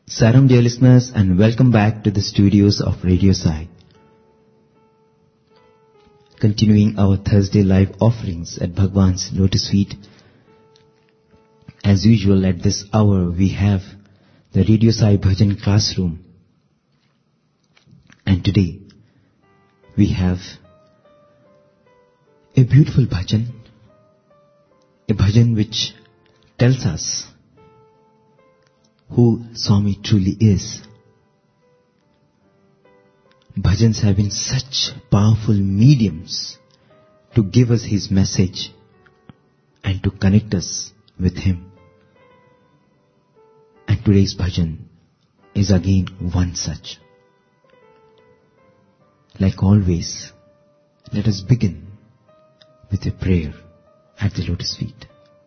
Saram dear listeners, and welcome back to the studios of Radio Sai. Continuing our Thursday live offerings at Bhagwan's Lotus Feet. As usual at this hour we have the Radio Sai Bhajan classroom. And today we have a beautiful bhajan, a bhajan which tells us who Swami truly is. Bhajans have been such powerful mediums to give us his message and to connect us with him. And today's bhajan is again one such. Like always, let us begin with a prayer at the Lotus Feet.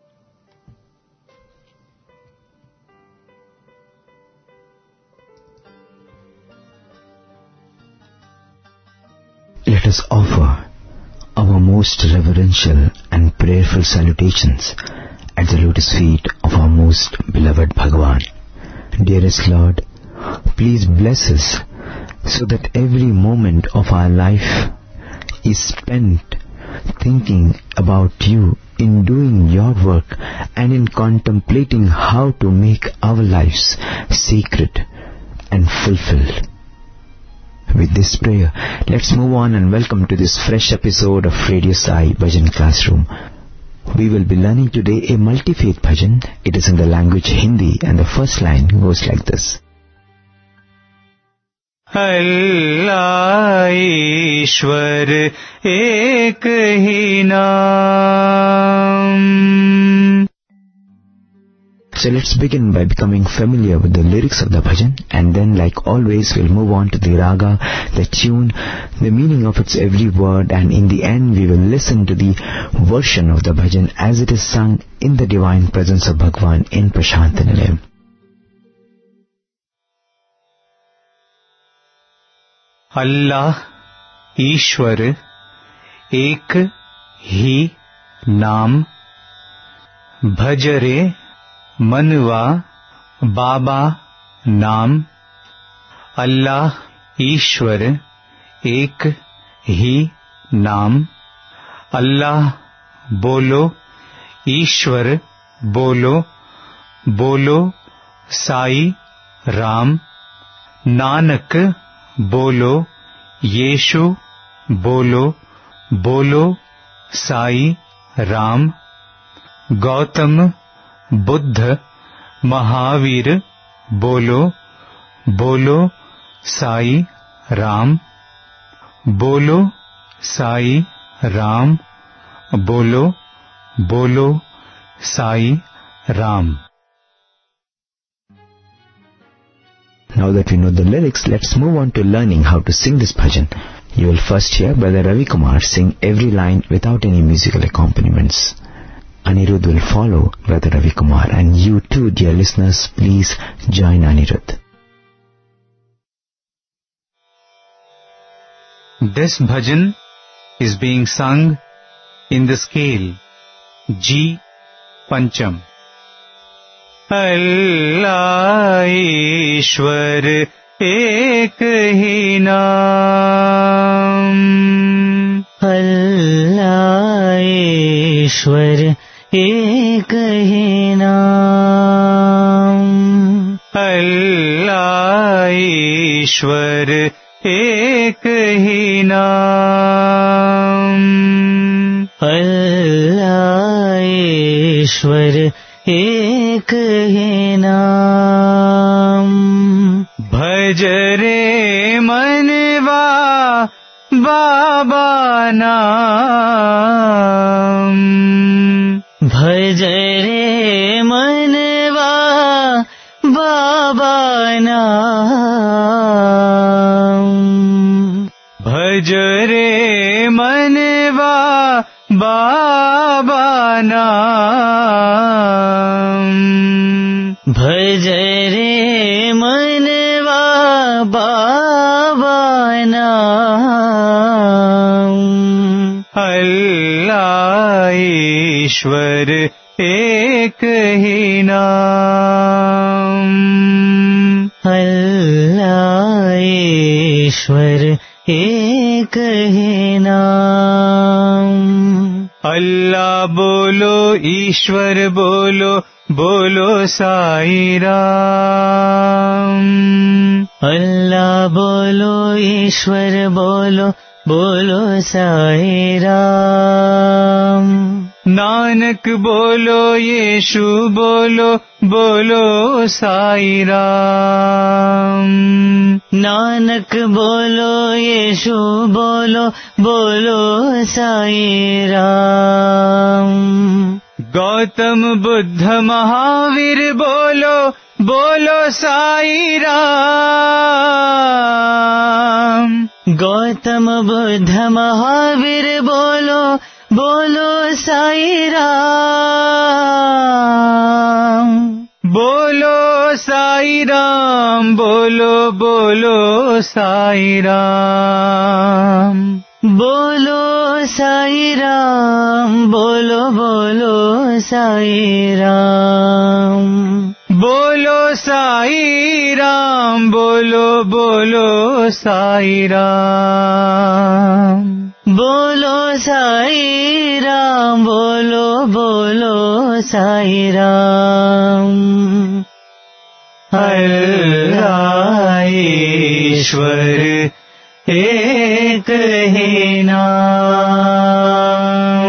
Let us offer our most reverential and prayerful salutations at the lotus feet of our most beloved Bhagavan. Dearest Lord, please bless us so that every moment of our life is spent thinking about you, in doing your work and in contemplating how to make our lives sacred and fulfilled. With this prayer, let's move on and welcome to this fresh episode of Radio Sai Bhajan Classroom. We will be learning today a multi-faith bhajan. It is in the language Hindi and the first line goes like this. Allah Ishwar Ek Hi Naam. So let's begin by becoming familiar with the lyrics of the bhajan, and then like always we'll move on to the raga, the tune, the meaning of its every word, and in the end we will listen to the version of the bhajan as it is sung in the divine presence of Bhagwan in Prashant Nilayam. Allah Ishwar Ek Hi Naam. Bhajare Manwa Baba Naam. Allah Ishwar Ek Hi Naam. Allah bolo, Ishwar bolo, bolo Sai Ram. Nanak bolo, Yeshu bolo, bolo Sai Ram. Gautam Buddha Mahavir bolo, bolo Sai Ram. Bolo Sai Ram, bolo, bolo Sai Ram. Now that we know the lyrics, let's move on to learning how to sing this bhajan. You will first hear Brother Ravi Kumar sing every line without any musical accompaniments. Anirudh will follow Brother Ravi Kumar, and you too, dear listeners, please join Anirudh. This bhajan is being sung in the scale G Pancham. Allah Ishwar Ek Hi Naam. Allah Ishwar Ek Hi Naam. Allah Ishwar Ek Hi Naam. Allah Ishwar Ek Hi Naam. Bhajare Manwa Baba Naam. Bhajare Manwa Baba Naam. Bhajare Manwa Baba Naam. Bhajare Manwa Baba Naam. Allah Ishwar Ek Hi Naam. ईश्वर एक है नाम। अल्लाह बोलो ईश्वर बोलो, बोलो साईं राम। अल्लाह बोलो ईश्वर बोलो, बोलो साईं राम। नानक बोलो यीशु बोलो, बोलो साईं राम। नानक बोलो यीशु बोलो, बोलो साईं राम। गौतम बुद्ध महावीर बोलो, बोलो साईं राम। गौतम बुद्ध महावीर बोलो, बोलो साईं राम। बोलो साईं राम, बोलो बोलो साईं राम। बोलो साईं राम, बोलो बोलो साईं राम। बोलो साईं राम, बोलो बोलो साईं राम। बोलो साईं राम, बोलो बोलो साईं राम। अल्लाह ईश्वर एक है नाम।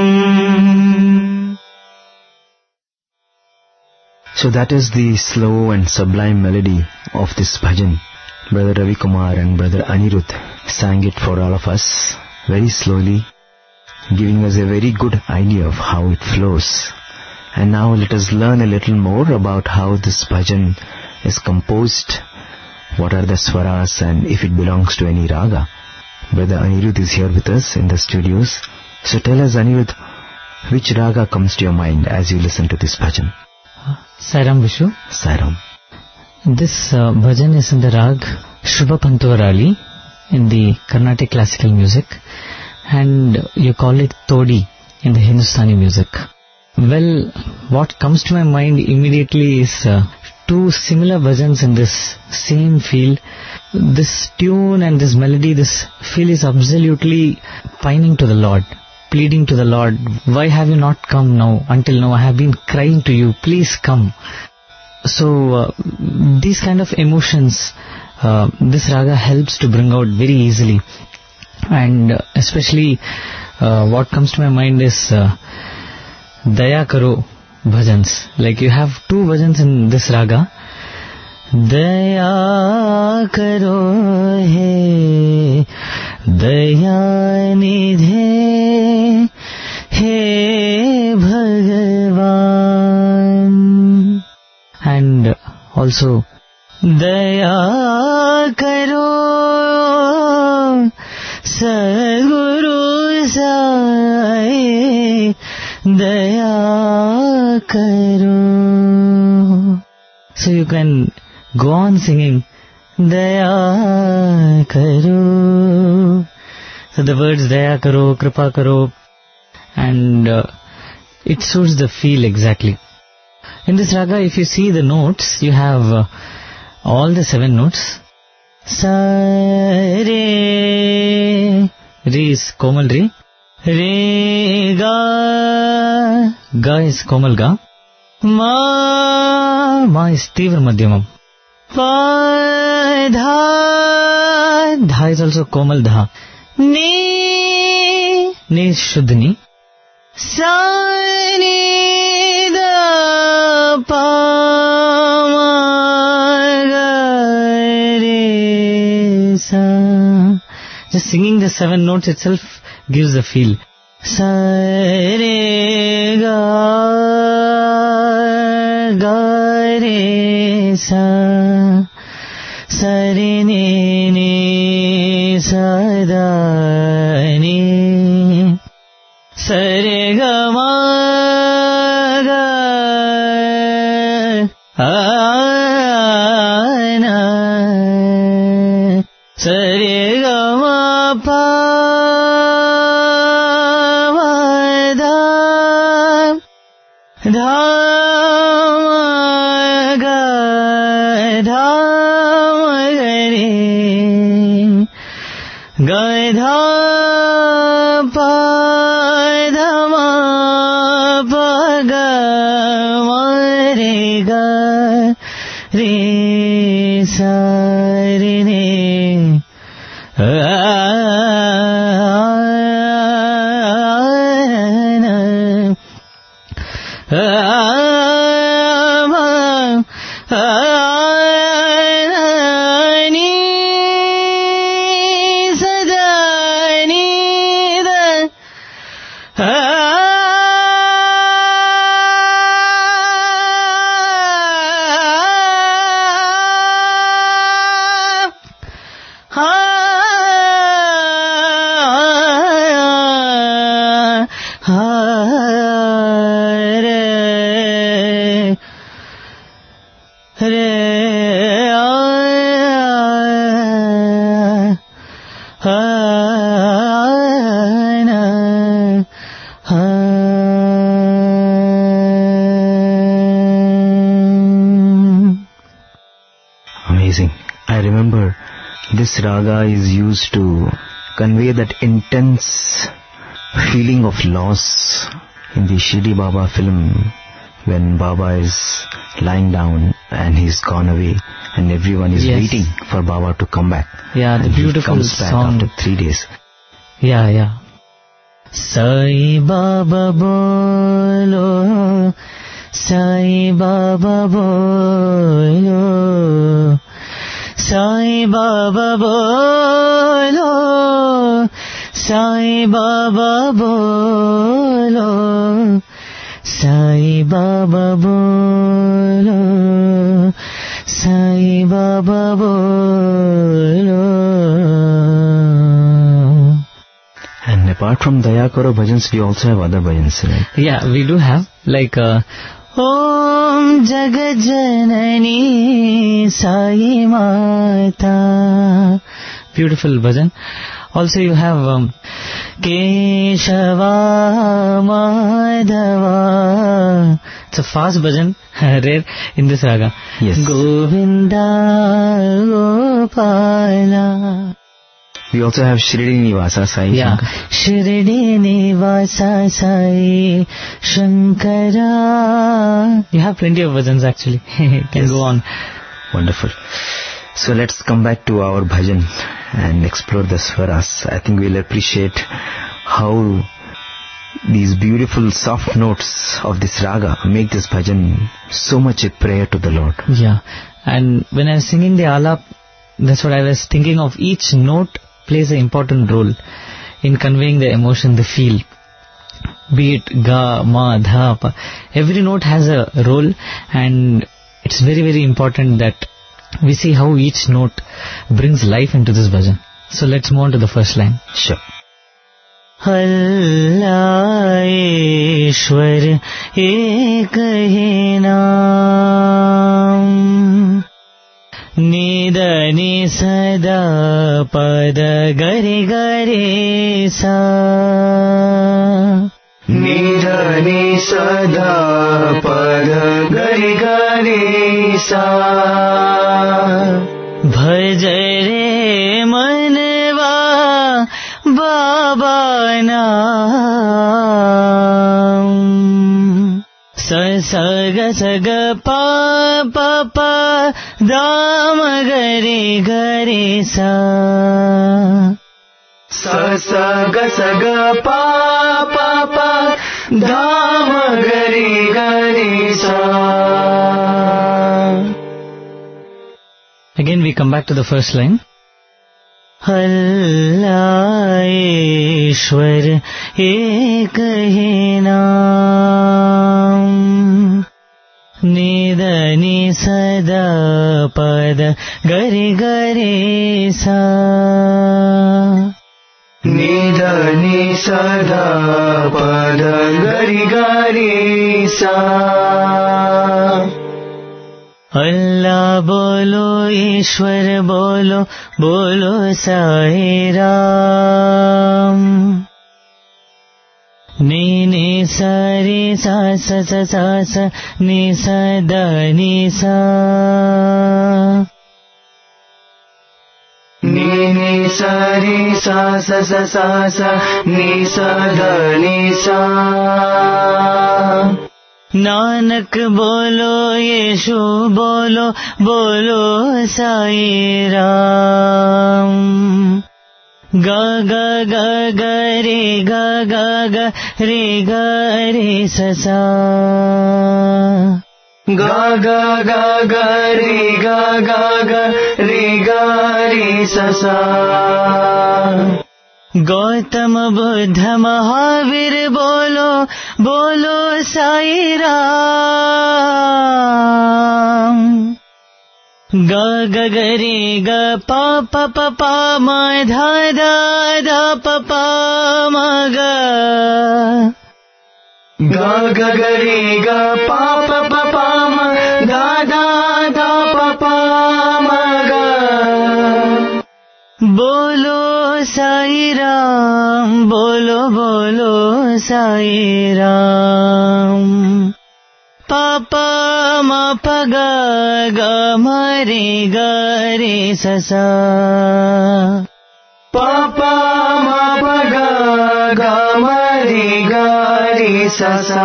So that is the slow and sublime melody of this bhajan. Brother Ravi Kumar and Brother Anirudh sang it for all of us very slowly, giving us a very good idea of how it flows. And now let us learn a little more about how this bhajan is composed, what are the swaras and if it belongs to any raga. Brother Anirudh is here with us in the studios. So tell us, Anirudh, which raga comes to your mind as you listen to this bhajan? Sairam Vishu. Sairam. This bhajan is in the rag Shubha Pantwarali in the Carnatic classical music, and you call it Todi in the Hindustani music. Well, what comes to my mind immediately is two similar bhajans in this same feel. This tune and this melody, this feel is absolutely pining to the Lord, pleading to the Lord, why have you not come now? Until now I have been crying to you, please come. So these kind of emotions, this raga helps to bring out very easily. And especially what comes to my mind is Daya Karo bhajans. Like you have two bhajans in this raga. Daya Karo He Daya Nidhe He Bhagavan. And also Daya Karo Sadguru Sai Daya Karo. So you can go on singing Daya Karo. So the words Daya Karo, Kripa Karo, and it suits the feel exactly. In this raga, if you see the notes, you have all the 7 notes. Sa, Re, Re is Komal Re. Re, Ga, Ga is Komal Ga. Ma, Ma is Tivra Madhyamam. Pa, Dha, Dha is also Komal Dha. Ni, Ni is Shuddh Ni. Sa, Ni, Da, Pa, Ma, Ga, Re, Sa. Just singing the 7 notes itself gives the feel. Sa, Re, Ga, Ga, Re, Sa. Sa, Re, Ni, Ni, Sa, Da, Ni. Sa, Re, Ga, Ma, Ga, Na. Sa, Re, Ga, Ma, Pa, Ma, Da, Dha, Ma, Ga, Dha, Ma, Ga, Re. धा पा धा मा पा गा मा रे गा रे सा रे ने Amazing. I remember this raga is used to convey that intense feeling of loss in the Shirdi Baba film, when Baba is lying down and he's gone away and everyone is waiting for Baba to come back. Yeah, the beautiful he comes back song. after 3 days. Yeah. Sai Baba bolo, Sai Baba bolo, Sai Baba bolo, Sai Baba bolo, Sai Baba bolo, Sai Baba bolo. And apart from Daya Karo bhajans, we also have other bhajans, right? Yeah, we do have like Om Jagat Janani Sai Mata. Beautiful bhajan. Also you have Keshava Madhava. It's a fast bhajan, rare in this raga. Yes. Govinda Gopala. We also have Shirdi Nivasa Sai Yeah, Shankara. Shirdi Nivasa Sai Shankara. You have plenty of bhajans actually. Can go on. Wonderful. So let's come back to our bhajan and explore the swaras. I think we'll appreciate how these beautiful soft notes of this raga make this bhajan so much a prayer to the Lord. Yeah, and when I was singing the alap, that's what I was thinking of. Each note plays an important role in conveying the emotion, the feel. Be it ga, ma, dha, pa. Every note has a role, and it's very, very important that we see how each note brings life into this bhajan. So let's move on to the first line. Sure. Allah Ishwar ek hai naam, Nidani sada pada gare gare sa. Nidani sada pada gare gare sa. Bhaj re manwa Baba naam. Sa sa ga pa pa pa dam gare gare sa. Sa sa ga pa pa pa dam gare gare sa. Again we come back to the first line. Allah Ishwar ek hai naam, Nidani sada pada gare gare sa. Nidani sada pada gare gare sa. Allah bolo, Ishwar bolo, bolo Sai Ram. Ni sa re sa sa sa sa sa, ni sa da ni sa. Ni sa re sa sa sa sa sa ni sa dha ni sa. Nanak बोलो यीशु बोलो बोलो साईं राम. गा गा गा गा रे गा गा गा रे गा रे सा सा. गा गा गा गा रे गा गा गा रे गा रे सा सा. गौतम बुद्ध महावीर बोलो बोलो साईं राम. ग ग ग रे ग पा पा पा पा मा धा धा धा पा पा मा ग. ग ग ग रे ग पा पा पा पा मा धा धा धा पा पा मा ग. बोलो साईं राम बोलो बोलो साईं राम. पापा मा पा गा गा मा रे गा रे सा सा. पापा मा पा गा गा मा रे गा रे सा सा.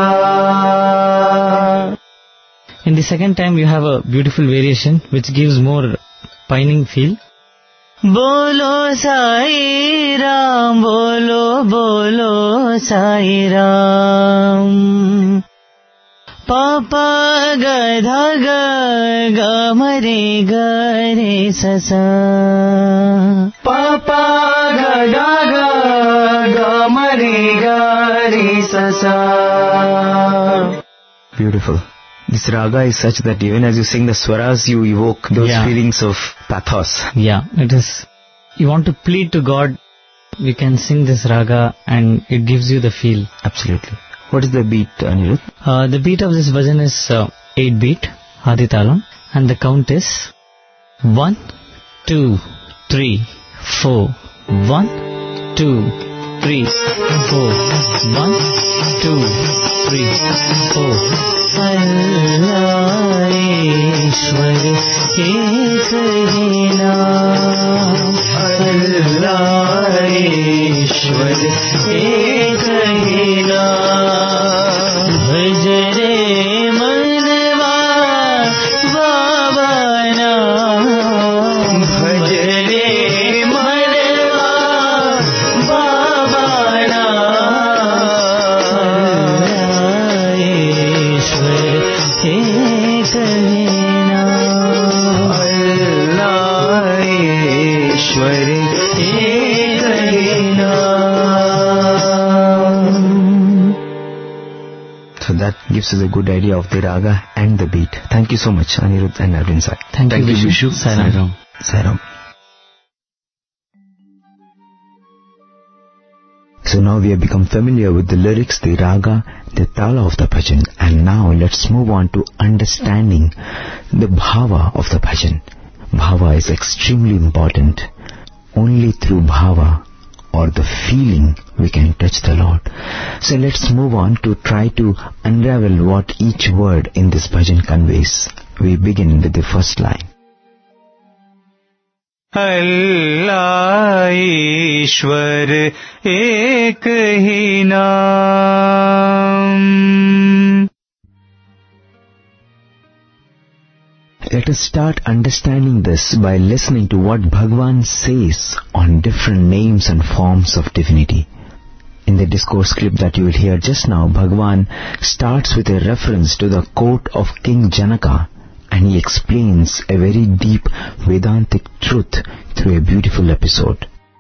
In the second time you have a beautiful variation which gives more pining feel. बोलो साईं राम बोलो बोलो साईं राम. पापा गधा ग ग मरे ग रे सा सा. पापा गधा ग ग मरे ग रे सा सा. Beautiful. This raga is such that even as you sing the swaras, you evoke those feelings of pathos. Yeah, it is. You want to plead to God, we can sing this raga and it gives you the feel. Absolutely. What is the beat, Anirudh? The beat of this bhajan is 8 beat, Aditalam, and the count is 1, 2, 3, 4. 1, 2, 3, 4. 1, 2, 3, 4. अल्लाह ईश्वर एक ही नाम. अल्लाह ईश्वर एक ही नाम. भज रे मनवा बाबा नाम. भज रे मनवा बाबा नाम. ईश्वर एक ही नाम. अल्लाह ईश्वर एक ही नाम. So that gives us a good idea of the raga and the beat. Thank you so much, Anirudh and Arvind Sai. Thank you, Vishu. Sairam. Sairam. So now we have become familiar with the lyrics, the raga, the tala of the bhajan, and now let's move on to understanding the bhava of the bhajan. Bhava is extremely important. Only through bhava or the feeling we can touch the Lord. So let's move on to try to unravel what each word in this bhajan conveys. We begin with the first line. अल्लाह ईश्वर एक ही नाम. Let us start understanding this by listening to what Bhagavan says on different names and forms of divinity. In the discourse clip that you will hear just now, Bhagavan starts with a reference to the court of King Janaka, and he explains a very deep Vedantic truth through a beautiful episode.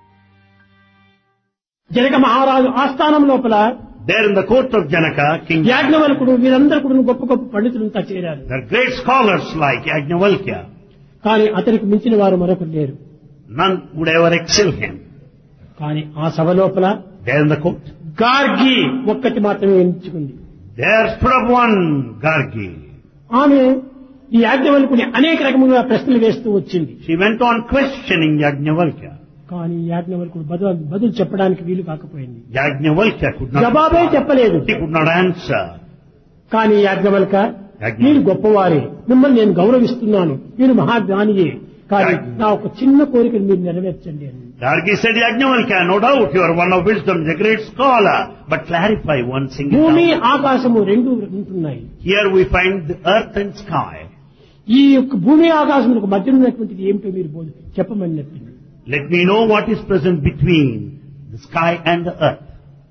Janaka మహారాజు ఆస్థానం లోపల There in the court of Janaka, King యాజ్ఞవల్కుడు వీరందరూ కూడా గొప్ప గొప్ప పండితులంతా చేరారు. there are great scholars like Yajnavalkya. కానీ అతనికి మించిన వారు మరొకరు లేరు. None would ever excel him. కానీ ఆ సభ లోపల There in the court, Gargi ఒక్కటి మాత్రమే ఎంచుకుంది. there stood up one Gargi. ఆమె ఈ యాజ్ఞవల్కుని అనేక రకములుగా ప్రశ్నలు వేస్తూ వచ్చింది. She went on questioning Yajnavalkya. కానీ యాజ్ఞవల్కుడు బదులు చెప్పడానికి వీలు కాకపోయింది. Yajnavalkya could not జవాబే చెప్పలేదు. He could not answer. కానీ యాజ్ఞవల్క మీరు గొప్పవారే, మిమ్మల్ని నేను గౌరవిస్తున్నాను, మీరు మహాజ్ఞానియే, కానీ నా ఒక చిన్న కోరికను మీరు నెరవేర్చండి అని. Gargi said, Yajnavalkya, no doubt you are one of wisdom, a great scholar, but clarify one single భూమి doubt. ఆకాశము రెండు ఉంటున్నాయి. Here we find the earth and sky. ఈ యొక్క భూమి ఆకాశములకు మధ్య ఉన్నటువంటిది ఏమిటో మీరు చెప్పమని చెప్పింది. Let me know what is present between the sky and the earth.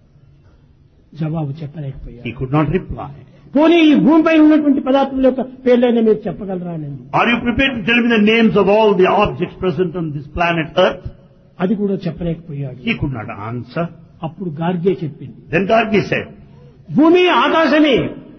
జవాబు చెప్పలేకపోయారు. He could not reply. పోనీ ఈ భూమిపై ఉన్నటువంటి పదార్థముల యొక్క పేర్లైనా మీరు చెప్పగలరా అని. Are you prepared to tell me the names of all the objects present on this planet earth? అది కూడా చెప్పలేకపోయాడు. He could not answer. అప్పుడు గార్గే చెప్పింది, Then Gargi said, భూమి ఆకాశమే,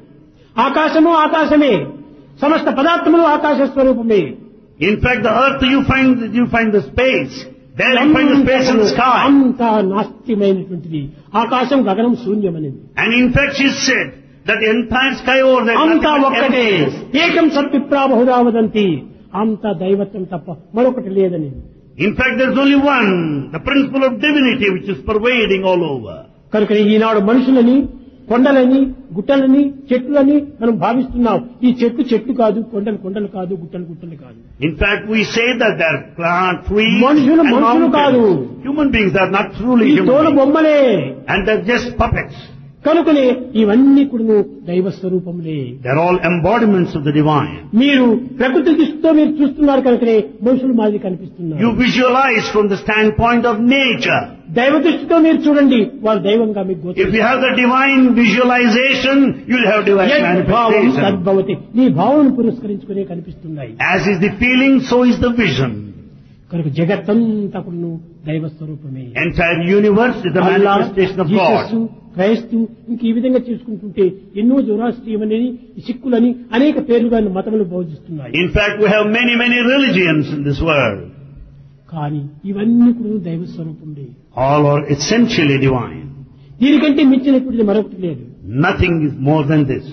ఆకాశము ఆకాశమే, సమస్త పదార్థములు ఆకాశ స్వరూపమే. in fact, the earth you find the space. There you find the space in the sky. అంతా నాస్తిమైనటువంటిది. ఆకాశం గగనం శూన్యమనేది. And in fact she said that the entire sky over there అంతా nothing but ఒక్కటే, emptiness. ఏకం సత్విప్రా బహుదా వదంతి, అంతా దైవత్వం తప్ప మరొకటి లేదని. In fact, there is only one, the principle of divinity which is pervading all over. కనుక ఈనాడు మనుషులని, కొండలని, గుట్టలని, చెట్లని మనం భావిస్తున్నాం. ఈ చెట్లు కాదు, కొండలు కాదు, గుట్టలు కాదు. In fact, we say that there are plant, trees, మనుషులు and కాదు. mountains. Human beings are not truly ఈ తోలు human beings. బొమ్మలే. And they're just puppets. కనుకనే ఇవన్నీ కూడా దైవ స్వరూపములే. They're all embodiments of the divine. మీరు ప్రకృతి దృష్టితో మీరు చూస్తున్నారు కనుకనే మనుషులు మాదిరి కనిపిస్తున్నారు. You visualize from the standpoint of nature. దైవ దృష్టితో మీరు చూడండి, వాళ్ళు దైవంగా మీకు If you have the divine visualization, you'll have divine భావం manifestation. తద్భవతి, నీ భావనను పురస్కరించుకునే కనిపిస్తున్నాయి. As is the feeling, so is the vision. కనుక జగత్తంతా కూడా దైవ స్వరూపమే. Entire universe is the Allah, manifestation of Jesus, God. క్రైస్తు, ఇంక ఈ విధంగా చేసుకుంటుంటే ఎన్నో జొరాస్ట్రియన్ అని, సిక్కులని అనేక పేర్లుగా మతములు బోధిస్తున్నాయి. In fact, we have many religions in this world. కానీ ఇవన్నీ కూడా దైవ స్వరూపమే. All are essentially divine. దీనికంటే మించినటువంటిది మరొకటి లేదు. Nothing is more than this.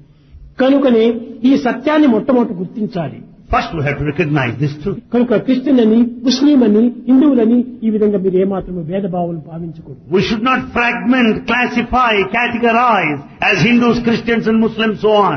కనుకనే ఈ సత్యాన్ని మొట్టమొదటి గుర్తించాలి. First we have to recognize this truth. కనుక క్రిస్టియన్ అని, ముస్లిం అని, హిందువులని ఈ విధంగా మీరు ఏమాత్రము భేదభావాలు భావించకూడదు. We should not fragment, classify, categorize as Hindus, Christians and Muslims, so on.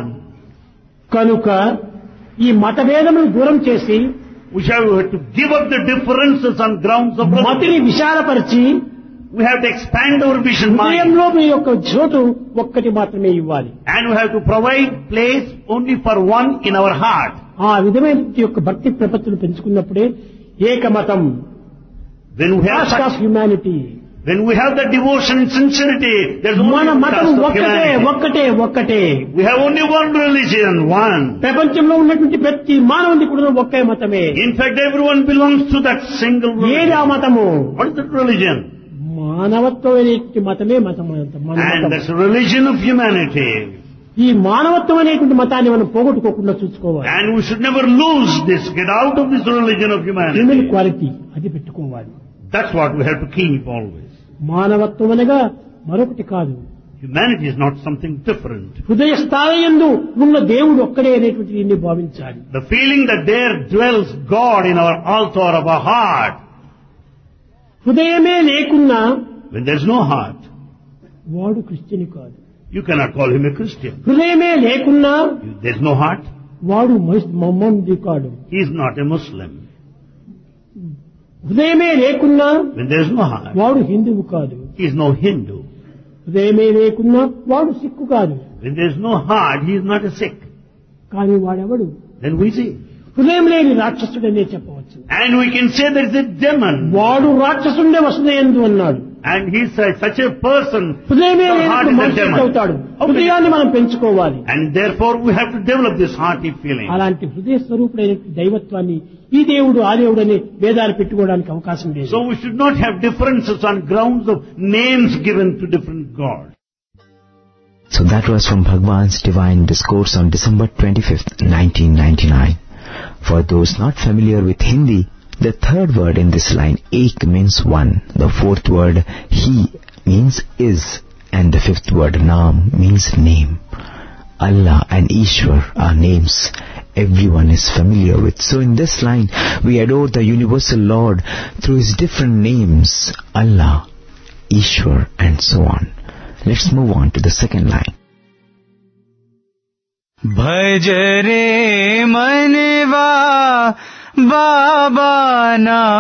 కనుక ఈ మతభేదమును దూరం చేసి We have to give up the differences on grounds of మతిని religion. విశాలపరిచి We have to expand our vision mind. హృదయంలో మీ యొక్క చోటు ఒక్కటి మాత్రమే ఇవ్వాలి. And we have to provide place only for one in our heart. ఆ విధమైన యొక్క భక్తి ప్రపత్తులు పెంచుకున్నప్పుడే ఏకమతం, When we have caste of humanity, when we have the devotion and sincerity, there's only మన one మతం caste of ఒక్కటే humanity. ఒక్కటే ఒక్కటే. We have only one religion, one. ప్రపంచంలో ఉన్నటువంటి ప్రతి మానవుని కూడా ఒకే మతమే. In fact, everyone belongs to that single ఏది ఆ religion. మతము? What is that religion? మానవత్వం అనేటువంటి మతమే మతం. మన And మతం. that's the religion of humanity. ఈ మానవత్వం అనేటువంటి మతాన్ని మనం పోగొట్టుకోకుండా చూసుకోవాలి. And we should never lose this, get out of this religion of human humanity. Quality అది పెట్టుకోవాలి. That's what we have to keep always. మానవత్వం అనగా మరొకటి కాదు. Humanity is not something different. హృదయ స్థాయియందు ఉన్న దేవుడు ఒక్కడే అనేటువంటి దీన్ని భావించాలి. The feeling that there dwells God in our altar of our heart. హృదయమే లేకున్నా When there's no heart, వాడు క్రిస్టియన్ కాదు. you cannot call him a Christian. హృదయమే లేకున్నా If there's no heart, వాడు మహమ్మదీ కాడు. he is not a Muslim. హృదయమే లేకున్నా When there's no heart, వాడు హిందువు కాదు. he is no Hindu. హృదయమే లేకున్నా వాడు సిక్కు కాదు. When there's no heart, he is not a Sikh. కానీ వాడెవడు? Then we see. హృదయం లేని రాక్షసుడనే చెప్పవచ్చు. And we can say there is a demon. వాడు రాక్షసుండే వసుదయందు అన్నాడు. And he's such a person. హృదయమే The heart లేనప్పుడు is a మనిషి demon. అవుతాడు. Okay. హృదయాన్ని మనం పెంచుకోవాలి. And therefore we have to develop this hearty feeling. అలాంటి హృదయ స్వరూపుడైన దైవత్వాన్ని ఈ దేవుడు ఆ దేవుడు అనే భేదాలు పెట్టుకోవడానికి అవకాశం లేదు. So we should not have differences on grounds of names given to different gods. So that was from Bhagwan's Divine Discourse on December 25th, 1999. For those not familiar with Hindi, the third word in this line, ek, means one. The fourth word, he, means is. And the fifth word, naam, means name. Allah and Ishwar are names everyone is familiar with. So in this line, we adore the universal Lord through his different names, Allah, Ishwar, and so on. Let's move on to the second line. भज रे मनवा Baba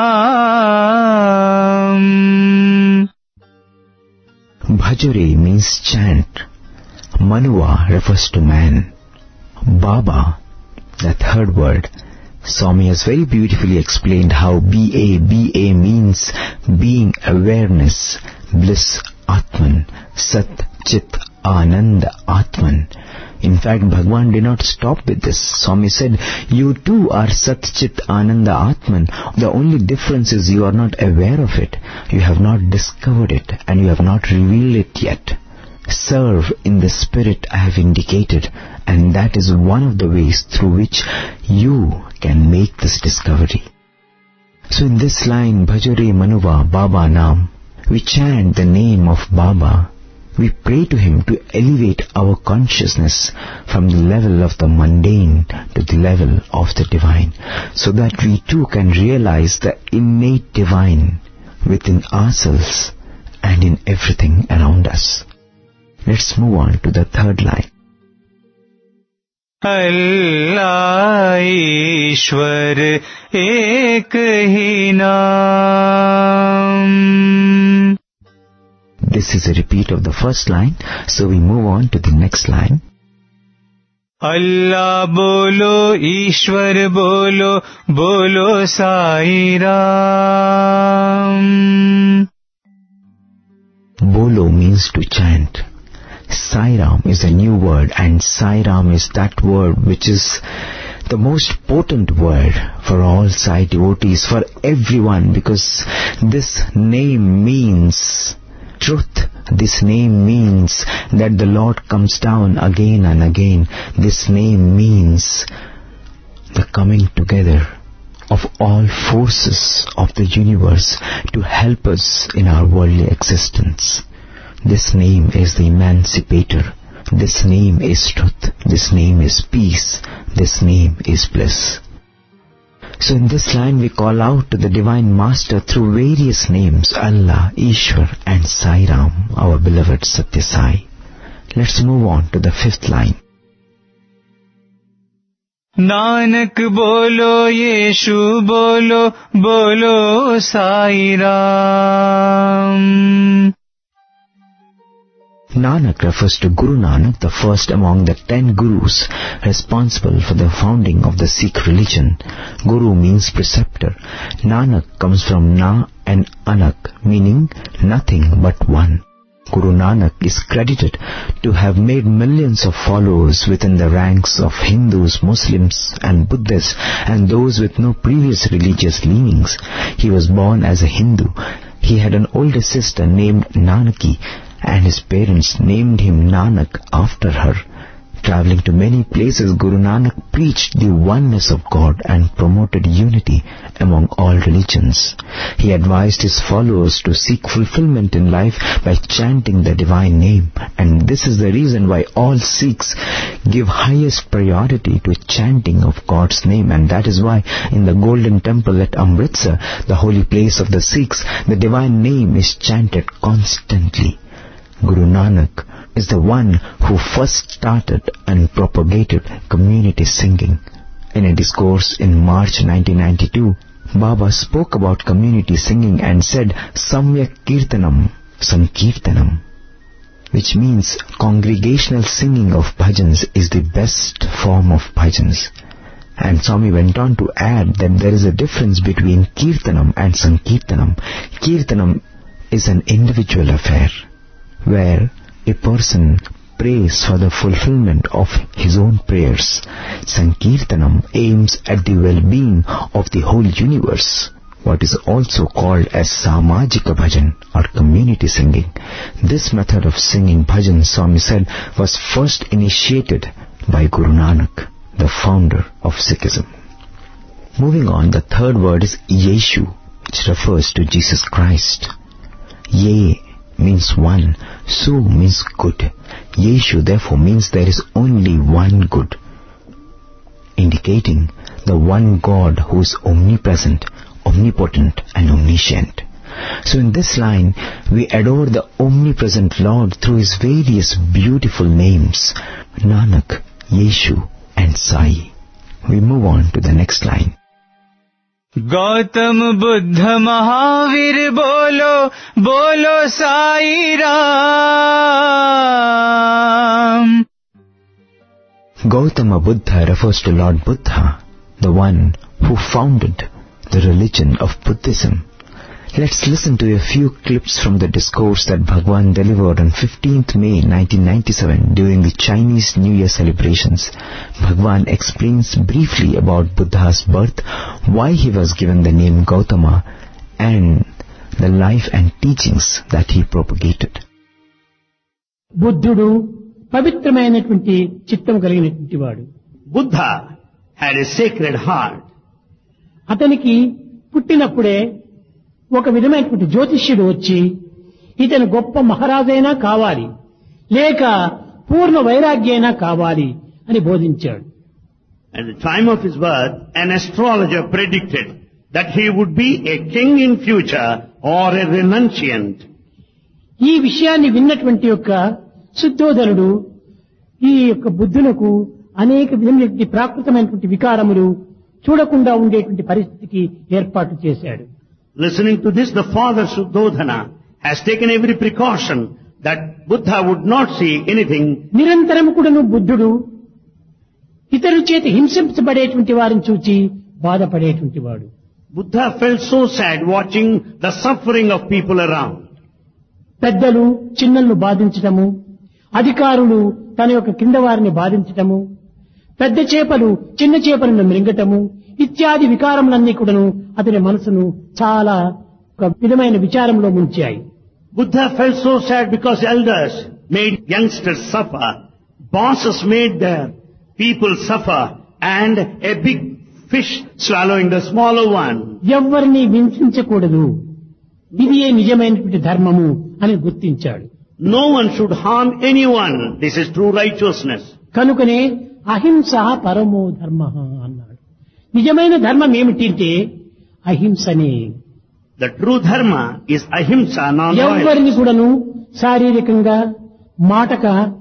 Naam. Bhajare means chant. Manuva refers to man. Baba, the third word, Swami has very beautifully explained how B-A means being, awareness, bliss, Atman, Sat, Chit, Ananda, Atman. In fact, Bhagwan did not stop with this. Swami said, you too are Sat, Chit, Ananda, Atman. The only difference is you are not aware of it. You have not discovered it and you have not revealed it yet. Serve in the spirit I have indicated, and that is one of the ways through which you can make this discovery. So in this line, Bhajare Manuva Baba Naam, we chant the name of Baba. We pray to him to elevate our consciousness from the level of the mundane to the level of the divine, so that we too can realize the innate divine within ourselves and in everything around us. Let's move on to the third line. Allah Ishwar Ek Hi Naam. This is a repeat of the first line, so we move on to the next line. Allah bolo, Ishwar bolo, bolo Sai Ram. Bolo means to chant. Sai Ram is a new word, and Sai Ram is that word which is the most potent word for all Sai devotees, for everyone, because this name means truth. This name means that the Lord comes down again and again. This name means the coming together of all forces of the universe to help us in our worldly existence. This name is the emancipator. This name is truth. This name is peace. This name is bliss. So in this line we call out to the Divine Master through various names, Allah, Ishwar and Sai Ram, our beloved Satya Sai. Let's move on to the fifth line. Nanak bolo, Yeshu bolo, bolo Sai Ram. Nanak refers to Guru Nanak, the first among the 10 Gurus responsible for the founding of the Sikh religion. Guru means preceptor. Nanak comes from Na and Anak, meaning nothing but one. Guru Nanak is credited to have made millions of followers within the ranks of Hindus, Muslims and Buddhists and those with no previous religious leanings. He was born as a Hindu. He had an older sister named Nanaki, and his parents named him Nanak after her. Traveling to many places, Guru Nanak preached the oneness of God and promoted unity among all religions. He advised his followers to seek fulfillment in life by chanting the divine name, and this is the reason why all Sikhs give highest priority to chanting of God's name, and that is why in the Golden Temple at Amritsar, the holy place of the Sikhs, the divine name is chanted constantly. Guru Nanak is the one who first started and propagated community singing. In a discourse in March 1992, Baba spoke about community singing and said, Samyak Kirtanam, Sankirtanam, which means congregational singing of bhajans is the best form of bhajans. And Swami went on to add that there is a difference between Kirtanam and Sankirtanam. Kirtanam is an individual affair, where a person prays for the fulfillment of his own prayers. Sankirtanam aims at the well-being of the whole universe, what is also called as Samajika Bhajan or community singing. This method of singing bhajan, Swami said, was first initiated by Guru Nanak, the founder of Sikhism. Moving on, the third word is Yeshu, which refers to Jesus Christ. Ye means one, Su means good. Yeshu therefore means there is only one good, indicating the one God who is omnipresent, omnipotent and omniscient. So in this line, we adore the omnipresent Lord through his various beautiful names, Nanak, Yeshu and Sai. We move on to the next line. Gautam Buddha Mahavir बोलो बोलो Sai Ram. Gautama Buddha refers to Lord Buddha, the one who founded the religion of Buddhism. Let's listen to a few clips from the discourse that Bhagwan delivered on 15th May 1997 during the Chinese New Year celebrations. Bhagwan explains briefly about Buddha's birth, why he was given the name Gautama, and the life and teachings that he propagated. బుద్ధుడు పవిత్రమైనటువంటి చిత్తం కలిగినటువంటి వాడు. Buddha had a sacred heart. అతనికి పుట్టినప్పుడే ఒక విధమైనటువంటి జ్యోతిష్యుడు వచ్చి ఇతను గొప్ప మహారాజైనా కావాలి లేక పూర్ణ వైరాగ్యైనా కావాలి అని బోధించాడు. At the time of his birth, an astrologer predicted that he would be a king in future or a renunciant. ఈ విషయాన్ని విన్నటువంటి యొక్క శుద్ధోదనుడు ఈ యొక్క బుద్ధులకు అనేక విధమైనటువంటి ప్రాకృతమైనటువంటి వికారములు చూడకుండా ఉండేటువంటి పరిస్థితికి ఏర్పాటు చేశాడు. Listening to this, the father Shuddhodana has taken every precaution that Buddha would not see anything. నిరంతరం కూడాను బుద్ధుడు ఇతరుల చేత హింసించబడేటువంటి వారిని చూచి బాధపడేటువంటి వాడు. Buddha felt so sad watching the suffering of people around. పెద్దలు చిన్నలను బాధించటము, అధికారులు తన యొక్క కింద వారిని బాధించటము, పెద్ద చేపలు చిన్న చేపలను మృంగటము ఇత్యాది వికారములన్నీ కూడాను అతని మనసును చాలా ఒక విధమైన విచారంలో ముంచాయి. Buddha felt so sad because elders made youngsters suffer, bosses made their people suffer, and a big fish swallowing the smaller one. ఎవ్వరిని హింసించకూడదు, ఇది నిజమైనటువంటి ధర్మము అని గుర్తించాడు. No one should harm anyone. This is true righteousness. కనుకనే అహింస పరమో ధర్మ అన్నాడు. నిజమైన ధర్మం ఏమిటంటే అహింసనే. The true dharma is ahimsa, ఎవరిని non-violence. కూడాను శారీరకంగా మాటక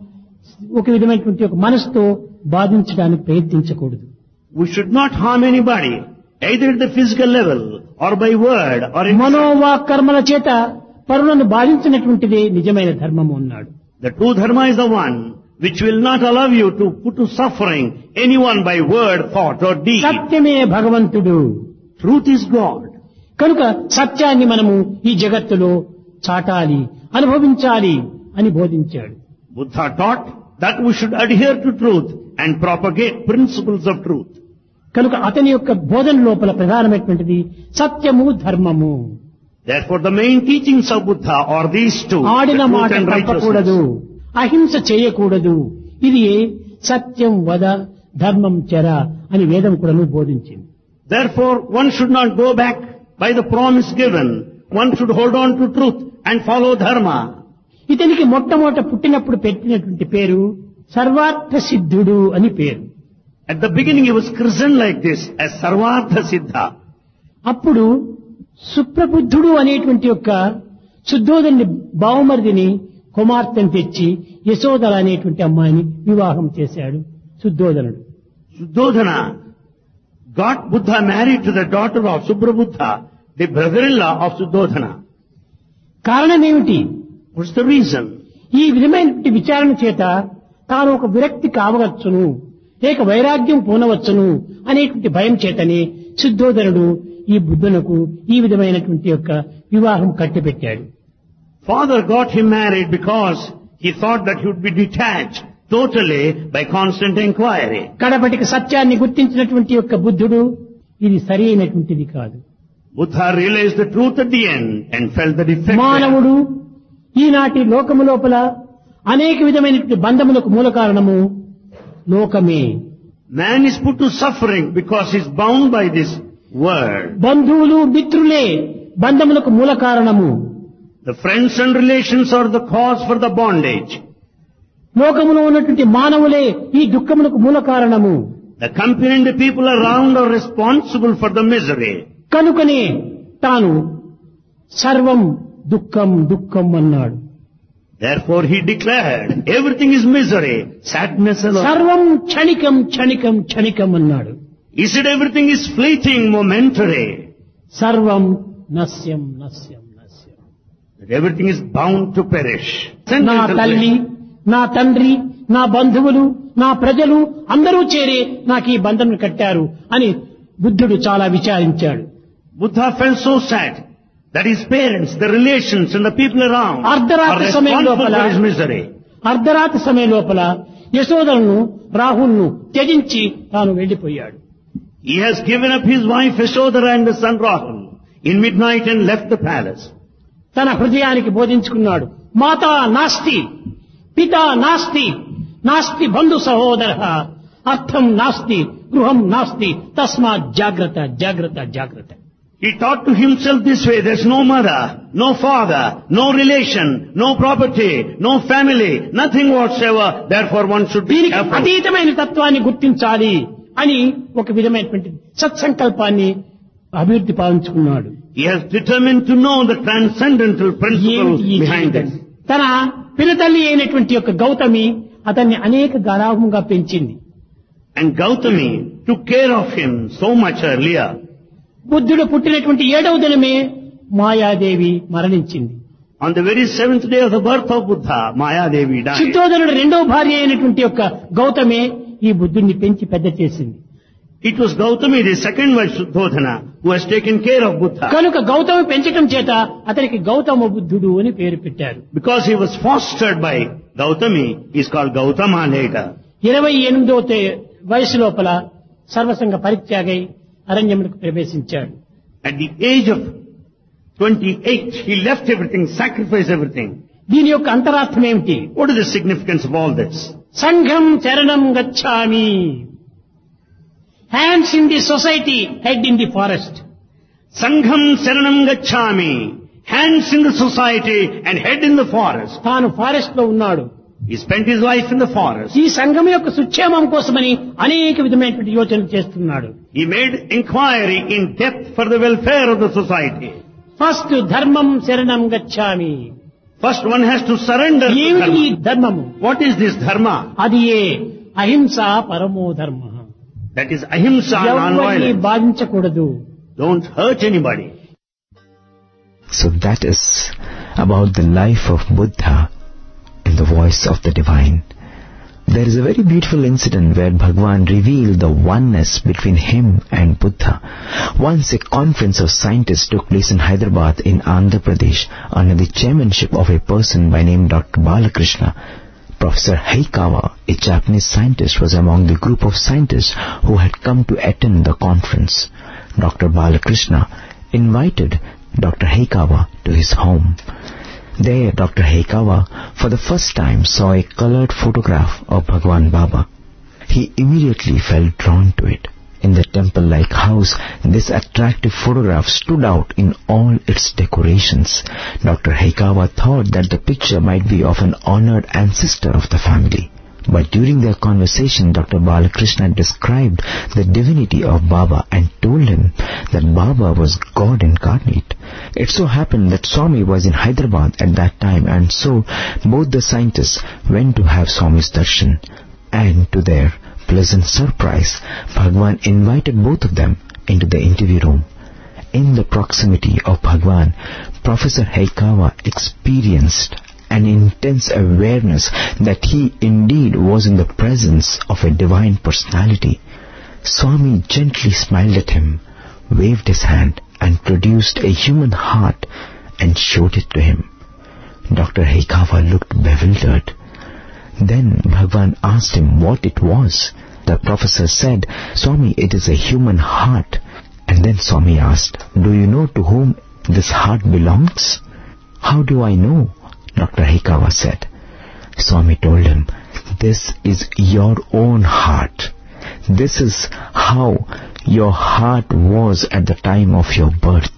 ఒక విధమైనటువంటి ఒక మనసుతో బాధించడానికి ప్రయత్నించకూడదు. We should not harm anybody, either at the physical level or by word or in మనోవాక్ కర్మల చేత పరులను బాధించినటువంటిదే నిజమైన ధర్మము అన్నాడు. The true dharma is the one which will not allow you to put to suffering anyone by word, thought or deed. సత్యమే భగవంతుడు. Truth is God. కనుక సత్యాన్ని మనము ఈ జగత్తులో చాటాలి, అనుభవించాలి అని బోధించాడు. Buddha taught that we should adhere to truth and propagate principles of truth. కనుక అతని యొక్క బోధన లోపల ప్రధానమైనటువంటిది సత్యము ధర్మము. Therefore the main teachings of Buddha are these two, the ఆడిన truth మాట and తప్పకూడదు, righteousness. అహింస చేయకూడదు, ఇది సత్యం వద ధర్మం చెర అని వేదం కూడాను బోధించింది. Therefore one should not go back by the promise given. One should hold on to truth and follow dharma. ఇతనికి మొట్టమొదట పుట్టినప్పుడు పెట్టినటువంటి పేరు సర్వార్థ సిద్ధుడు అని పేరు. At the beginning he was christened like this as Sarvartha Siddha. అప్పుడు సుప్రబుద్ధుడు అనేటువంటి యొక్క శుద్ధోదన్ని బావమరిదిని కుమార్తెను తెచ్చి యశోదర అనేటువంటి అమ్మాయిని వివాహం చేశాడు శుద్ధోదనుడు. Shuddhodana got Buddha married to the daughter of Suprabuddha, the brother-in-law of Shuddhodana. కారణం ఏమిటి? What's the reason? ఈ విధమైనటువంటి విచారణ చేత తాను ఒక విరక్తి కావచ్చును, లేక వైరాగ్యం పూనవచ్చును అనేటువంటి భయం చేతనే శుద్ధోదనుడు ఈ బుద్ధునకు ఈ విధమైనటువంటి యొక్క వివాహం కట్టిపెట్టాడు. Father got him married because he thought that he would be detached totally by constant inquiry. కడపటికి సత్యాన్ని గుర్తించినటువంటి యొక్క బుద్ధుడు ఇది సరి అయినటువంటిది కాదు. Buddha realized the truth at the end and felt the defect. మానవుడు ఈనాటి లోకము లోపల అనేక విధమైనటువంటి బంధములకు మూల కారణము లోకమే. Man is put to suffering because he is bound by this world. బంధువులు మిత్రులే బంధములకు మూల కారణము. The friends and relations are the cause for the bondage. లోకములో ఉన్నటువంటి మానవులే ఈ దుఃఖములకు మూల కారణము. The company and the people around are responsible for the misery. కనుకనే తాను సర్వం దుఃఖం దుఃఖం అన్నాడు. Therefore he declared, everything is misery, sadness alone. సర్వం క్షణికం క్షణికం క్షణికం అన్నాడు. He said everything is fleeting, momentary. సర్వం నశ్యం నశ్యం నశ్యం. That everything is bound to perish. నా తల్లి, నా తండ్రి, నా బంధువులు, నా ప్రజలు అందరూ చేరి నాకు ఈ బంధం కట్టారు అని బుద్ధుడు చాలా విచారించాడు. Buddha felt so sad that his parents, the relations and the people around are అర్ధరాత్రి సమయం responsible లోపల for his misery. అర్ధరాత్రి సమయం లోపల యశోదను రాహుల్ను త్యజించి తాను వెళ్లిపోయాడు. He has given up his wife Yashodhara and the son Rahul in midnight and left the palace. తన హృదయానికి బోధించుకున్నాడు. మాతా నాస్తి, పితా నాస్తి, నాస్తి బంధు సహోదర, అర్థం నాస్తి, గృహం నాస్తి, తస్మాత్ జాగ్రత్త జాగ్రత్త జాగ్రత్త. He taught to himself this way: there's no mother, no father, no relation, no property, no family, nothing whatsoever. Therefore one should be దీనికి careful. అతీతమైన తత్వాన్ని గుర్తించాలి అని ఒక విధమైనటువంటి సత్సంకల్పాన్ని అభివృద్ధి పాలించుకున్నాడు. He has determined to know the transcendental principle behind it. తన పినతల్లి అయినటువంటి యొక్క గౌతమి అతన్ని అనేక గారాభంగా పెంచింది. And Gautami took care of him so much earlier. బుద్ధుడు పుట్టినటువంటి 7వ దినమే మాయాదేవి మరణించింది. On the very 7th day of the birth of Buddha, Maya Devi died. శుద్ధోదనుడు 2వ భార్య అయినటువంటి యొక్క గౌతమే ఈ బుద్ధుడిని పెంచి పెద్ద చేసింది. It was Gautami, the second wife Shuddhodhana, who has taken care of Buddha. కనుక గౌతమి పెంచడం చేత అతనికి గౌతమ బుద్ధుడు అని పేరు పెట్టారు. Because he was fostered by Gautami, he is called Gautama later. 28వ వయసు లోపల సర్వసంగ పరిత్యాగై అరణ్యములకు ప్రవేశించాడు. At the age of 28, he left everything, sacrificed everything. దీని యొక్క అంతరార్థం ఏమిటి? What is the significance of all this? సంఘం శరణం గచ్ఛామి. Hands in the society, head in the forest. Sangham Saranam Gacchami. Hands in the society and head in the forest. తాను forest లో ఉన్నాడు. He spent his life in the forest. ఈ సంఘం యొక్క సుక్షేమం కోసమని అనేక విధమైనటువంటి యోచనలు చేస్తున్నాడు. He made inquiry in depth for the welfare of the society. First ధర్మం శరణం గచ్ఛామి. First one has to surrender to ఏమిటి ఈ dharma. ధర్మము? What is this dharma? అది ఏ అహింస పరమో ధర్మ. That is ahimsa, ఎవరిని non-violence. బాధించకూడదు. Don't hurt anybody. So that is about the life of Buddha in the voice of the divine. There is a very beautiful incident where Bhagwan revealed the oneness between him and Buddha. Once a conference of scientists took place in Hyderabad in Andhra Pradesh under the chairmanship of a person by name Dr. Balakrishna. Professor Heikawa, a Japanese scientist, was among the group of scientists who had come to attend the conference. Dr. Balakrishna invited Dr. Heikawa to his home. There, Dr. Heikawa, for the first time, saw a colored photograph of Bhagwan Baba. He immediately felt drawn to it. In the temple-like house, this attractive photograph stood out in all its decorations. Dr. Heikawa thought that the picture might be of an honored ancestor of the family. But during their conversation, Dr. Balakrishna described the divinity of Baba and told him that Baba was God incarnate. It so happened that Swami was in Hyderabad at that time, and so both the scientists went to have Swami's darshan. And to their pleasant surprise, Bhagwan invited both of them into the interview room. In the proximity of Bhagwan, Professor Heikawa experienced an intense awareness that he indeed was in the presence of a divine personality. Swami gently smiled at him, waved his hand, and produced a human heart and showed it to him. Dr. Heikawa looked bewildered. Then Bhagwan asked him what it was. The professor said, "Swami, it is a human heart." And then Swami asked, "Do you know to whom this heart belongs?" "How do I know?" Dr. Heikawa said. Swami told him, "This is your own heart. This is how your heart was at the time of your birth."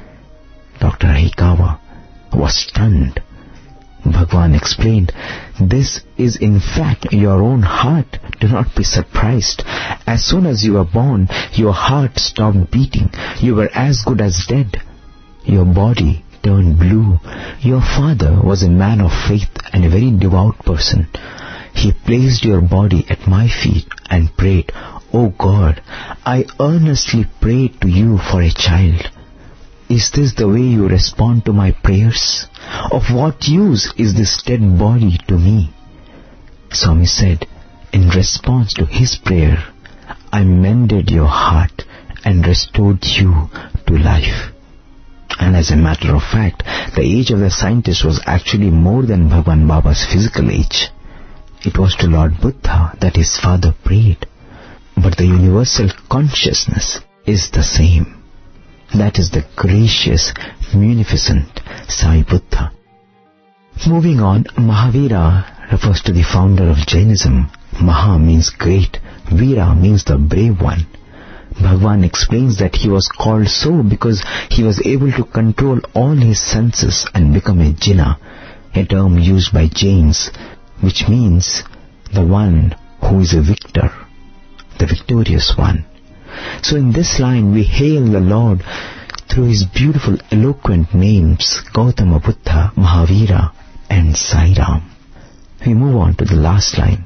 Dr. Heikawa was stunned. Bhagwan explained, "This is in fact your own heart. Do not be surprised. As soon as you were born, your heart stopped beating. You were as good as dead. Your body turned blue. Your father was a man of faith and a very devout person. He placed your body at my feet and prayed, 'Oh God, I earnestly pray to you for a child.' is this the way you respond to my prayers? Of what use is this dead body to me? Swami said, in response to his prayer, I mended your heart and restored you to life. And as a matter of fact, the age of the scientist was actually more than Bhagwan Baba's physical age. It was to Lord Buddha that his father prayed. But the universal consciousness is the same. That is the gracious, munificent Sai Buddha. Moving on, Mahavira refers to the founder of Jainism. Maha means great, Veera means the brave one. Bhagwan explains that he was called so because he was able to control all his senses and become a Jina, a term used by Jains, which means the one who is a victor, the victorious one. So in this line we hail the Lord through his beautiful eloquent names Gautama Buddha, Mahavira and Sai Ram. We move on to the last line.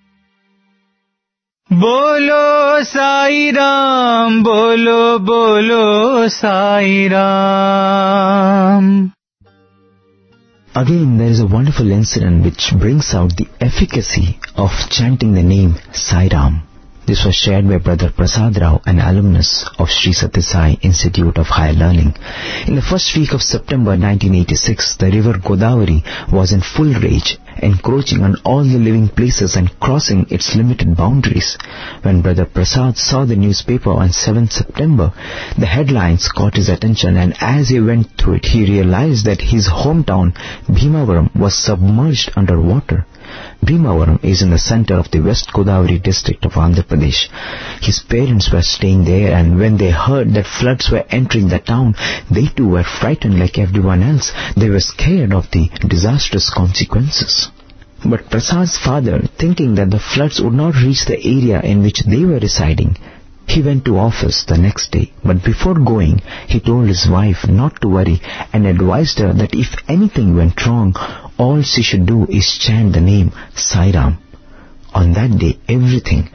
Bolo Sai Ram, bolo bolo Sai Ram. Again, there is a wonderful incident which brings out the efficacy of chanting the name Sai Ram. This was shared by Brother Prasad Rao, an alumnus of Sri Sathya Sai Institute of Higher Learning. In the first week of September 1986, the river Godavari was in full rage, encroaching on all the living places and crossing its limited boundaries. When Brother Prasad saw the newspaper on 7th September, the headlines caught his attention, and as he went through it, he realized that his hometown, Bhimavaram, was submerged under water. Bhimavaram is in the center of the West Godavari district of Andhra Pradesh. His parents were staying there, and when they heard that floods were entering the town, they too were frightened like everyone else. They were scared of the disastrous consequences. But Prasad's father, thinking that the floods would not reach the area in which they were residing, he went to office the next day. But before going, he told his wife not to worry and advised her that if anything went wrong, all she should do is chant the name Sai Ram. On that day, everything,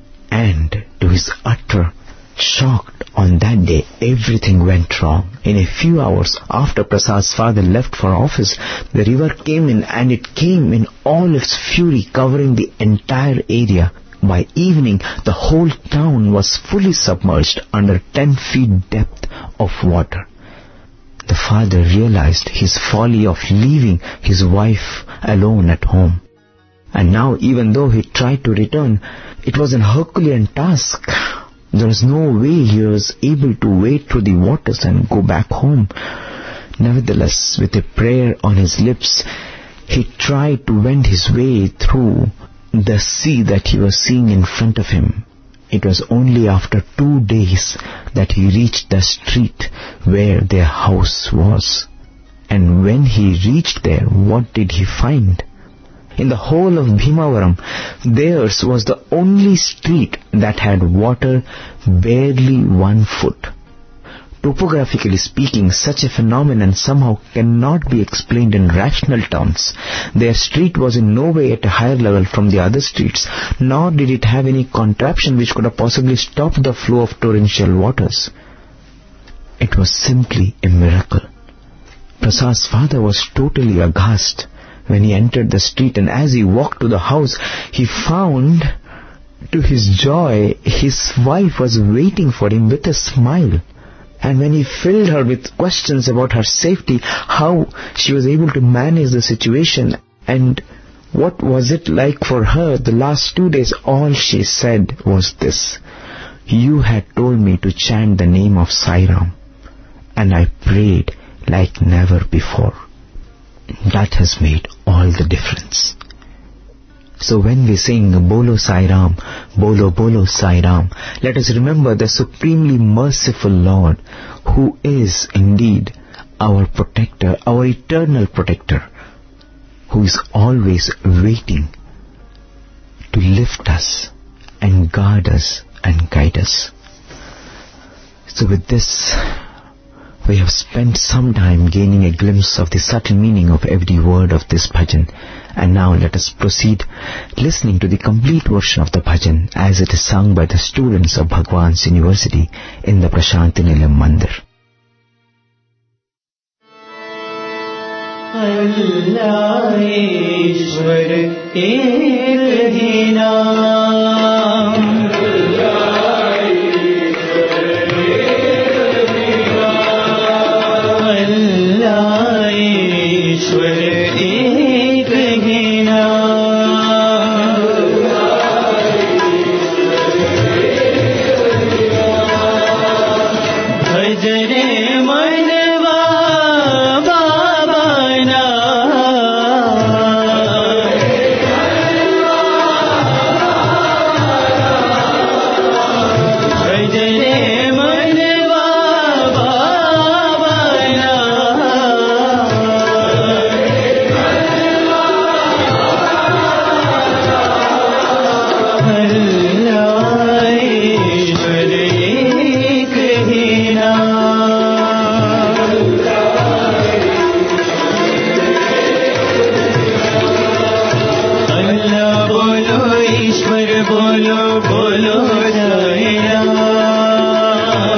and to his utter shock, on that day, everything went wrong. In a few hours after Prasad's father left for office, the river came in, and it came in all its fury, covering the entire area. By evening, the whole town was fully submerged under 10 feet depth of water. The father realized his folly of leaving his wife alone at home. And now, even though he tried to return, it was an Herculean task. There was no way he was able to wade through the waters and go back home. Nevertheless, with a prayer on his lips, he tried to wend his way through the sea that he was seeing in front of him. It was only after 2 days that he reached the street where their house was. And when he reached there, what did he find? In the whole of Bhimavaram, theirs was the only street that had water barely 1 foot. Topographically speaking, such a phenomenon somehow cannot be explained in rational terms. Their street was in no way at a higher level from the other streets, nor did it have any contraption which could have possibly stopped the flow of torrential waters. It was simply a miracle. Prasad's father was totally aghast when he entered the street, and as he walked to the house, he found, to his joy, his wife was waiting for him with a smile. And when he filled her with questions about her safety, how she was able to manage the situation, and what was it like for her the last 2 days, all she said was this: "You had told me to chant the name of Sai Ram, and I prayed like never before." That has made all the difference. So when we sing Bolo Sai Ram, Bolo Bolo Sai Ram, let us remember the supremely merciful Lord, who is indeed our protector, our eternal protector, who is always waiting to lift us and guard us and guide us. So with this, we have spent some time gaining a glimpse of the subtle meaning of every word of this bhajan. And now let us proceed listening to the complete version of the bhajan as it is sung by the students of Bhagwan's University in the Prashanti Nilayam Mandir. अल्लाह ईश्वर एक ही नाम, अल्लाह ईश्वर एक ही नाम, भजरे मनवा बाबाना, भजरे मनवा बाबाना, अल्लाह ईश्वर एक ही नाम, अल्लाह बोलो ईश्वर बोलो बोलो जय राम,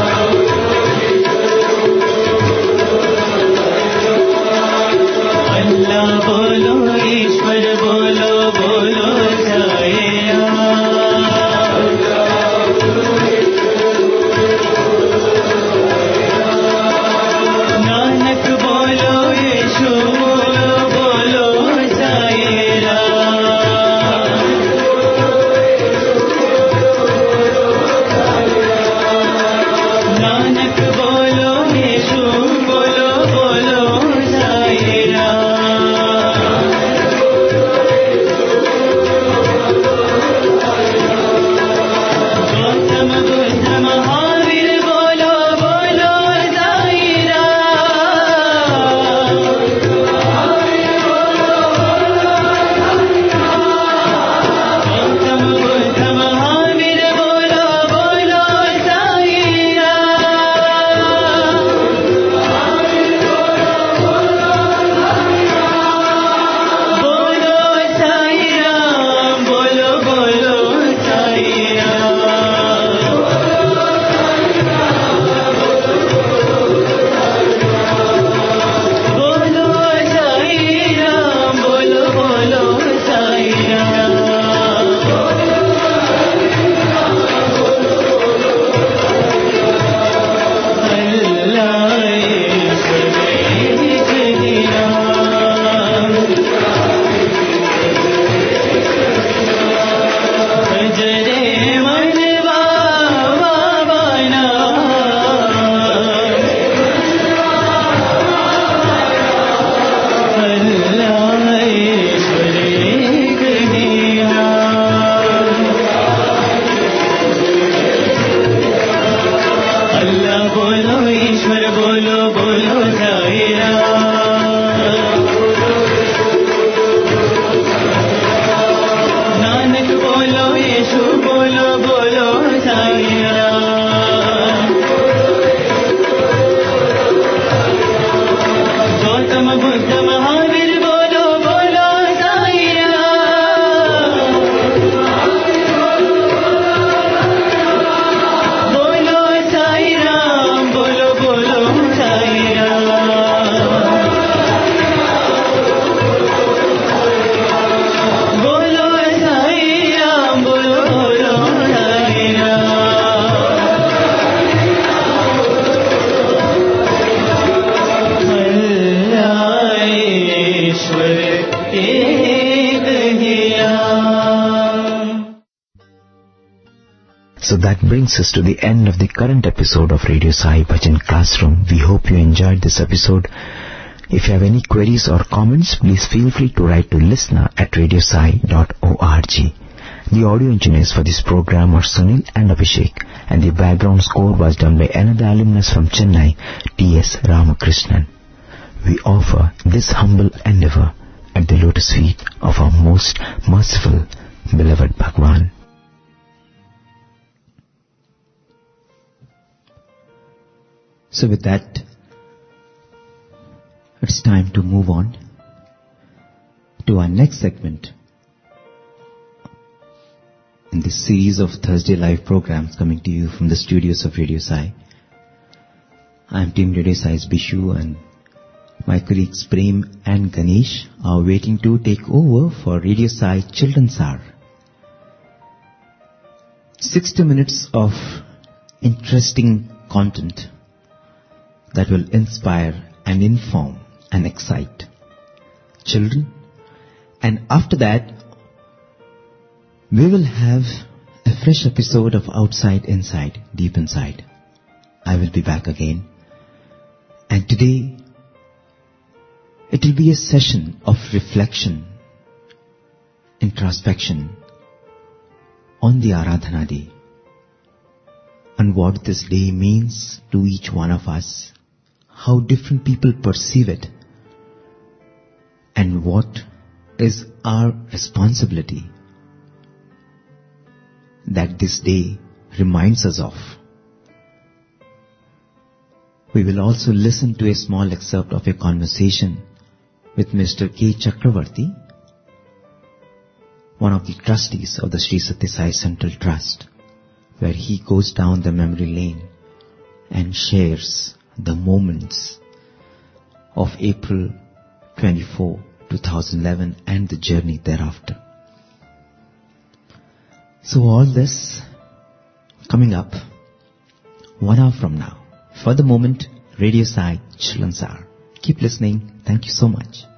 अल्लाह बोलो ईश्वर बोलो बोलो जय राम, नानक बोलो यीशु बोलो जय राम, नानक बोलो यीशु बोलो बोलो जय राम, गौतम बुद्ध महावीर बोलो बोलो जय राम, गौतम बुद्ध महावीर बोलो बोलो जय राम, बोलो जय राम, बोलो बोलो जय राम, बोलो जय राम, बोलो बोलो जय राम, अल्लाह ईश्वर एक ही नाम, भजरे मनवा बाबाना, अल्लाह ईश्वर एक ही नाम, अल्लाह बोलो ईश्वर बोलो बोलो जय राम, नानक बोलो यीशु बोलो बोलो जय राम, गौतम बुद्ध महावीर बोलो बोलो जय राम, बोलो जय राम, बोलो बोलो जय राम, बोलो जय राम, बोलो बोलो जय राम, अल्लाह ईश्वर एक ही नाम। So that brings us to the end of the current episode of Radio Sai Bhajan Classroom. We hope you enjoyed this episode. If you have any queries or comments, please feel free to write to listener@radiosai.org. The audio engineers for this program were Sunil and Abhishek, and the background score was done by another alumnus from Chennai, T.S. Ramakrishnan. We offer this humble endeavor at the lotus feet of our most merciful, beloved Bhagwan. So with that, it's time to move on to our next segment in this series of Thursday live programs coming to you from the studios of Radio Sai. I am Team Radio Sai's Bishu, and My colleagues Prem and Ganesh are waiting to take over for Radio Sai Children's Hour. 60 minutes of interesting content that will inspire and inform and excite children. And after that, we will have a fresh episode of Outside Inside, Deep Inside. I will be back again. And today, it will be a session of reflection, introspection on the Aradhana Day and what this day means to each one of us, how different people perceive it, and what is our responsibility that this day reminds us of. We will also listen to a small excerpt of a conversation with Mr. K. Chakravarti, one of the trustees of the Sri Sathya Sai Central Trust, where he goes down the memory lane and shares the moments of April 24, 2011 and the journey thereafter. So all this coming up 1 hour from now. For the moment, Radio Sai Children's Hour. Keep listening. Thank you so much.